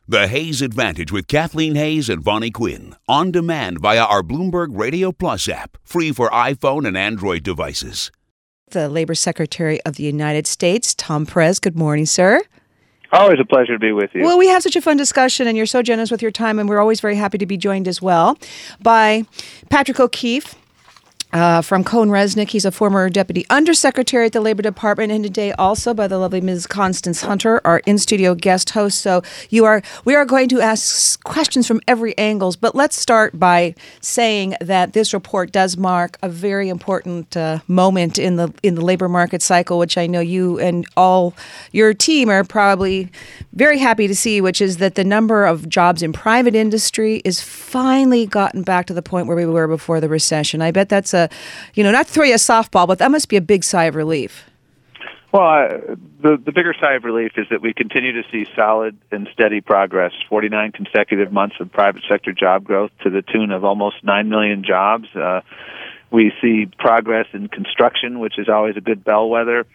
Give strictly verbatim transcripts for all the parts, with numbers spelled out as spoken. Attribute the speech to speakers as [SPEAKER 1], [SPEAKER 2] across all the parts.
[SPEAKER 1] The Hayes Advantage with Kathleen Hayes and Vonnie Quinn. On demand via our Bloomberg Radio Plus app. Free for iPhone and Android devices.
[SPEAKER 2] The Labor Secretary of the United States, Tom Perez. Good morning, sir.
[SPEAKER 3] Always a pleasure to be with you.
[SPEAKER 2] Well, we have such a fun discussion, and you're so generous with your time, and we're always very happy to be joined as well by Patrick O'Keefe. Uh, from Cohn-Resnick. He's a former Deputy Undersecretary at the Labor Department, and today also by the lovely Miz Constance Hunter, our in-studio guest host. So you are, we are going to ask questions from every angle, but let's start by saying that this report does mark a very important uh, moment in the in the labor market cycle, which I know you and all your team are probably very happy to see, which is that the number of jobs in private industry is finally gotten back to the point where we were before the recession. I bet that's a You know, not to throw you a softball, but that must be a big sigh of relief.
[SPEAKER 3] Well, uh, the, the bigger sigh of relief is that we continue to see solid and steady progress, forty-nine consecutive months of private sector job growth to the tune of almost nine million jobs. Uh, we see progress in construction, which is always a good bellwether.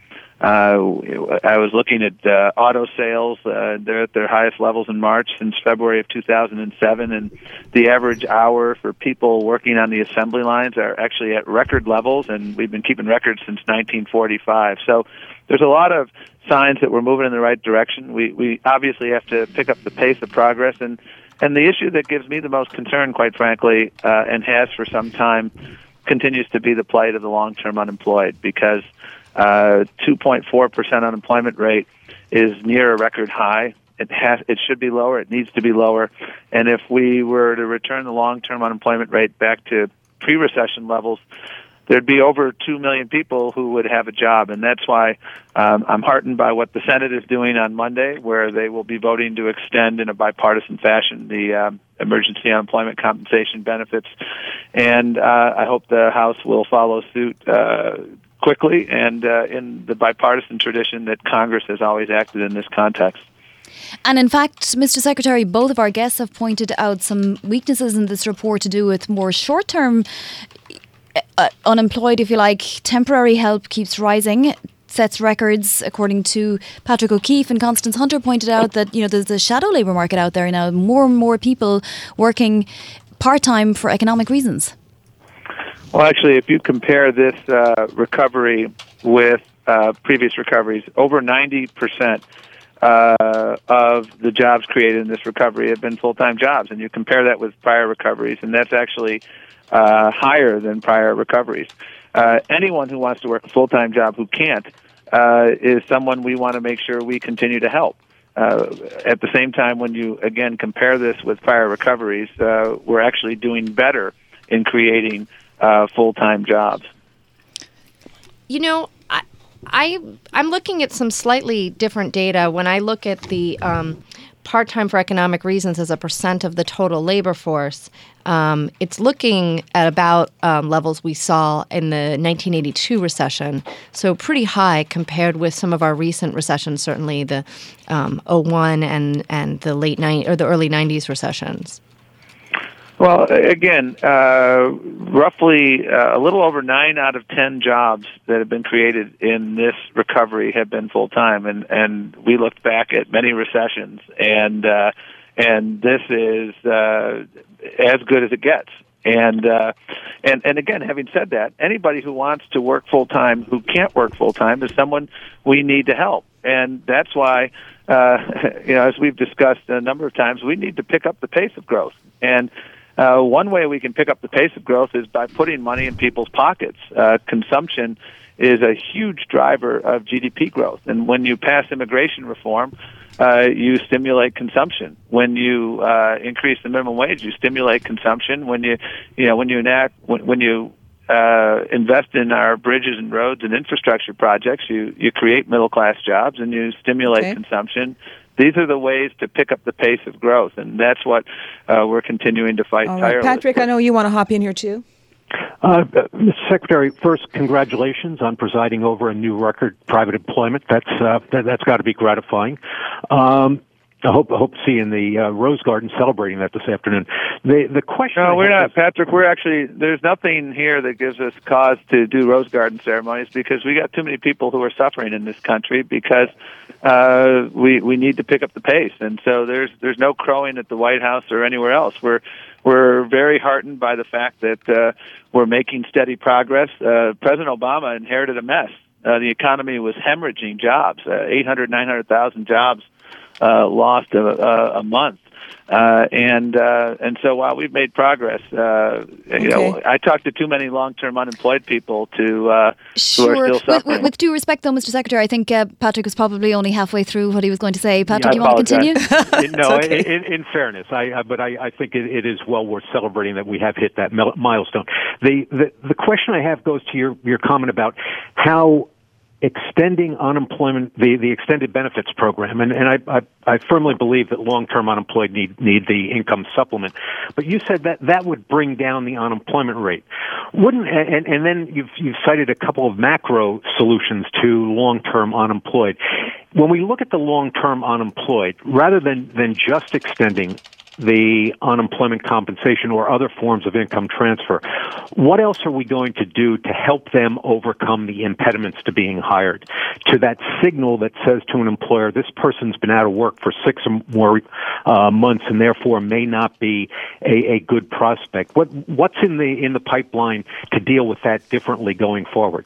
[SPEAKER 3] Uh, I was looking at uh, auto sales. Uh, they're at their highest levels in March since February of two thousand seven, and the average hour for people working on the assembly lines are actually at record levels, and we've been keeping records since nineteen forty-five. So there's a lot of signs that we're moving in the right direction. We we obviously have to pick up the pace of progress, and, and the issue that gives me the most concern, quite frankly, uh, and has for some time, continues to be the plight of the long-term unemployed, because Uh, two point four percent unemployment rate is near a record high. It has, it should be lower. It needs to be lower. And if we were to return the long-term unemployment rate back to pre-recession levels, there'd be over two million people who would have a job. And that's why um, I'm heartened by what the Senate is doing on Monday, where they will be voting to extend in a bipartisan fashion the um, emergency unemployment compensation benefits. And uh, I hope the House will follow suit uh quickly and uh, in the bipartisan tradition that Congress has always acted in this context.
[SPEAKER 4] And in fact, Mister Secretary, both of our guests have pointed out some weaknesses in this report to do with more short-term uh, unemployed, if you like. Temporary help keeps rising, sets records, according to Patrick O'Keefe. And Constance Hunter pointed out that, you know, there's a shadow labour market out there now, more and more people working part-time for economic reasons.
[SPEAKER 3] Well, actually, if you compare this uh, recovery with uh, previous recoveries, over ninety percent uh, of the jobs created in this recovery have been full-time jobs. And you compare that with prior recoveries, and that's actually uh, higher than prior recoveries. Uh, anyone who wants to work a full-time job who can't uh, is someone we want to make sure we continue to help. Uh, at the same time, when you, again, compare this with prior recoveries, uh, we're actually doing better in creating Uh, full-time jobs.
[SPEAKER 5] You know, I, I, I'm looking at some slightly different data. When I look at the um, part-time for economic reasons as a percent of the total labor force, um, it's looking at about um, levels we saw in the nineteen eighty-two recession, so pretty high compared with some of our recent recessions, certainly the um, oh one and, and the late ni- or the early nineties recessions.
[SPEAKER 3] Well, again, uh, roughly uh, a little over nine out of ten jobs that have been created in this recovery have been full-time, and, and we looked back at many recessions, and uh, and this is uh, as good as it gets. And uh, and and again, having said that, anybody who wants to work full-time who can't work full-time is someone we need to help, and that's why uh, you know, as we've discussed a number of times, we need to pick up the pace of growth. And Uh, one way we can pick up the pace of growth is by putting money in people's pockets. Uh, consumption is a huge driver of G D P growth, and when you pass immigration reform, uh, you stimulate consumption. When you uh, increase the minimum wage, you stimulate consumption. When you, you know, when you enact, when, when you uh, invest in our bridges and roads and infrastructure projects, you you create middle class jobs and you stimulate okay. consumption. These are the ways to pick up the pace of growth, and that's what uh, we're continuing to fight
[SPEAKER 2] All right.
[SPEAKER 3] tirelessly.
[SPEAKER 2] Patrick, I know you want to hop in here too.
[SPEAKER 6] Uh, Mister Secretary, first, congratulations on presiding over a new record private employment. That's uh, that, that's got to be gratifying. Um, I hope I hope to see you in the uh, Rose Garden celebrating that this afternoon. The the question.
[SPEAKER 3] No,
[SPEAKER 6] I
[SPEAKER 3] we're not,
[SPEAKER 6] is,
[SPEAKER 3] Patrick. We're actually there's nothing here that gives us cause to do Rose Garden ceremonies because we got too many people who are suffering in this country because uh, we we need to pick up the pace, and so there's there's no crowing at the White House or anywhere else. We're we're very heartened by the fact that uh, we're making steady progress. Uh, President Obama inherited a mess. Uh, the economy was hemorrhaging jobs, uh, eight hundred, nine hundred thousand jobs. Uh, lost a, a, a month, uh, and uh, and so while we've made progress, uh, okay. you know, I talked to too many long-term unemployed people to uh,
[SPEAKER 4] sure.
[SPEAKER 3] who are still suffering.
[SPEAKER 4] With, with due respect, though, Mister Secretary, I think uh, Patrick was probably only halfway through what he was going to say. Patrick,
[SPEAKER 3] yeah,
[SPEAKER 4] do you want to continue?
[SPEAKER 6] no,
[SPEAKER 2] okay.
[SPEAKER 6] in, in fairness, I, I but I, I think it, it is well worth celebrating that we have hit that milestone. The, the the question I have goes to your your comment about how extending unemployment, the, the extended benefits program, and, and I, I, I firmly believe that long-term unemployed need, need the income supplement. But you said that that would bring down the unemployment rate. Wouldn't, and, and then you've, you've cited a couple of macro solutions to long-term unemployed. When we look at the long-term unemployed, rather than, than just extending the unemployment compensation or other forms of income transfer, what else are we going to do to help them overcome the impediments to being hired? To that signal that says to an employer, this person's been out of work for six or more uh, months and therefore may not be a, a good prospect. What what's in the in the pipeline to deal with that differently going forward?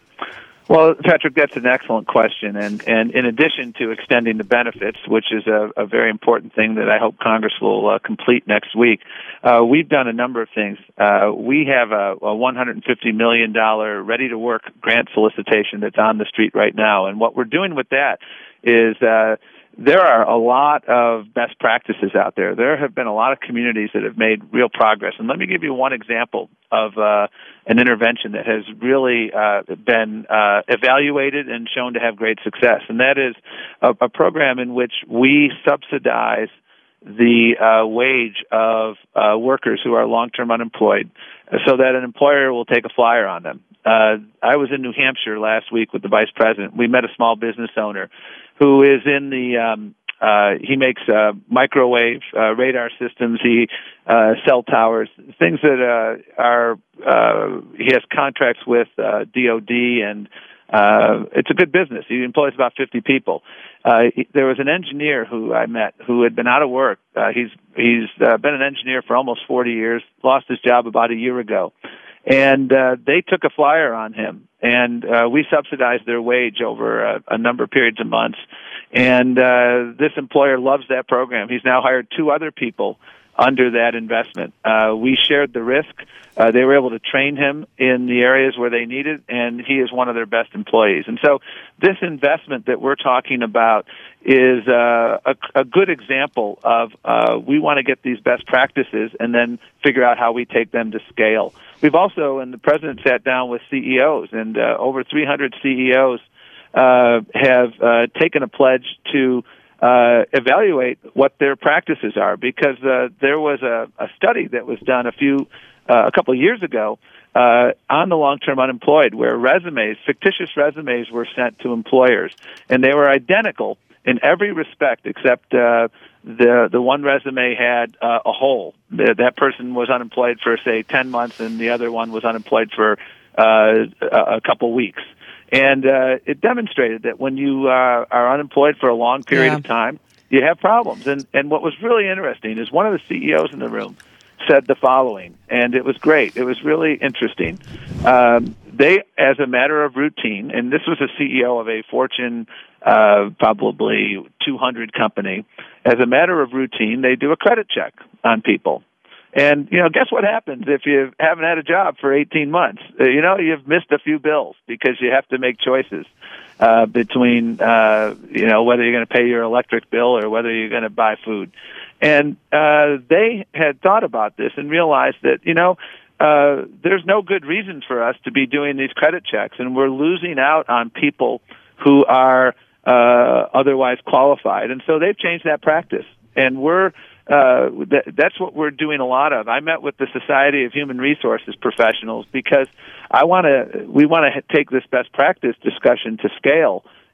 [SPEAKER 3] Well, Patrick, that's an excellent question. And, and in addition to extending the benefits, which is a, a very important thing that I hope Congress will uh, complete next week, uh, we've done a number of things. Uh, we have a, a one hundred fifty million dollars ready-to-work grant solicitation that's on the street right now. And what we're doing with that is uh, there are a lot of best practices out there. There have been a lot of communities that have made real progress. And let me give you one example of uh, an intervention that has really uh, been uh, evaluated and shown to have great success. And that is a, a program in which we subsidize the uh, wage of uh, workers who are long-term unemployed so that an employer will take a flyer on them. Uh, I was in New Hampshire last week with the vice president. We met a small business owner who is in the, um, uh, he makes uh, microwave uh, radar systems, he uh, cell towers, things that uh, are, uh, he has contracts with uh, D O D, and uh, it's a good business. He employs about fifty people. Uh, he, there was an engineer who I met who had been out of work. Uh, he's he's uh, been an engineer for almost forty years, lost his job about a year ago. And uh, they took a flyer on him, and uh, we subsidized their wage over a, a number of periods of months. And uh, this employer loves that program. He's now hired two other people under that investment. Uh, we shared the risk. Uh, they were able to train him in the areas where they needed, and he is one of their best employees. And so this investment that we're talking about is uh, a, a good example of uh, we want to get these best practices and then figure out how we take them to scale. We've also, and the president sat down with C E Os, and uh, over three hundred C E Os uh, have uh, taken a pledge to uh, evaluate what their practices are, because uh, there was a, a study that was done a few, uh, a couple of years ago uh, on the long-term unemployed, where resumes, fictitious resumes, were sent to employers, and they were identical in every respect except uh, the the one resume had uh, a hole. That person was unemployed for, say, ten months, and the other one was unemployed for uh, a couple weeks. And uh, it demonstrated that when you uh, are unemployed for a long period
[SPEAKER 2] yeah.
[SPEAKER 3] of time, you have problems. And, and what was really interesting is one of the C E Os in the room said the following, and it was great. It was really interesting. Um, they, as a matter of routine, and this was a C E O of a Fortune uh, probably two hundred company, as a matter of routine, they do a credit check on people. And, you know, guess what happens if you haven't had a job for eighteen months? Uh, you know, you've missed a few bills because you have to make choices uh, between, uh, you know, whether you're going to pay your electric bill or whether you're going to buy food. And uh, they had thought about this and realized that, you know, uh, there's no good reason for us to be doing these credit checks, and we're losing out on people who are uh, otherwise qualified. And so they've changed that practice, and we're Uh, th- that's what we're doing a lot of. I met with the Society of Human Resources professionals because I want to. We want to take this best practice discussion to scale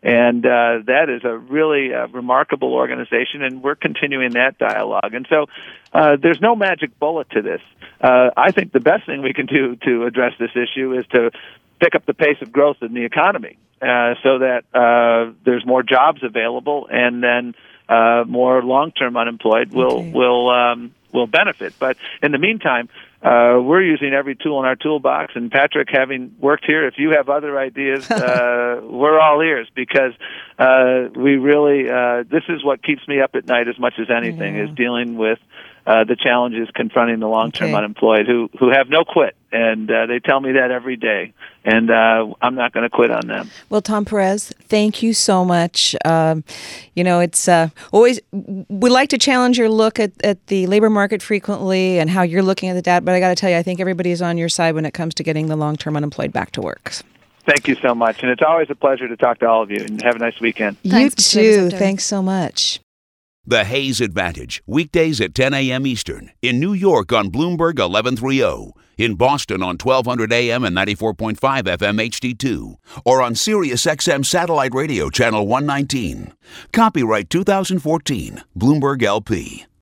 [SPEAKER 3] And uh, that is a really uh, remarkable organization, and we're continuing that dialogue. And so uh, there's no magic bullet to this. Uh, I think the best thing we can do to address this issue is to pick up the pace of growth in the economy uh, so that uh, there's more jobs available, and then uh, more long-term unemployed will
[SPEAKER 2] Okay.
[SPEAKER 3] will um, will benefit. But in the meantime, uh, we're using every tool in our toolbox. And Patrick, having worked here, if you have other ideas, uh, we're all ears, because uh, we really uh, this is what keeps me up at night as much as anything,
[SPEAKER 2] Yeah.
[SPEAKER 3] is dealing with uh, the challenges confronting the long-term
[SPEAKER 2] Okay.
[SPEAKER 3] unemployed who who have no quit, and uh, they tell me that every day, and uh, I'm not going to quit on them.
[SPEAKER 2] Well, Tom Perez, thank you so much. Um, you know, it's uh, always, we like to challenge your look at, at the labor market frequently and how you're looking at the data, but I got to tell you, I think everybody is on your side when it comes to getting the long-term unemployed back to work.
[SPEAKER 3] Thank you so much, and it's always a pleasure to talk to all of you, and have a nice weekend.
[SPEAKER 2] You
[SPEAKER 4] Thanks, Mister
[SPEAKER 2] too.
[SPEAKER 4] Secretary.
[SPEAKER 2] Thanks so much.
[SPEAKER 1] The Hayes Advantage, weekdays at ten a.m. Eastern. In New York on Bloomberg eleven thirty. In Boston on twelve hundred A M and ninety-four point five F M H D two. Or on Sirius X M Satellite Radio Channel one nineteen. Copyright two thousand fourteen. Bloomberg L P.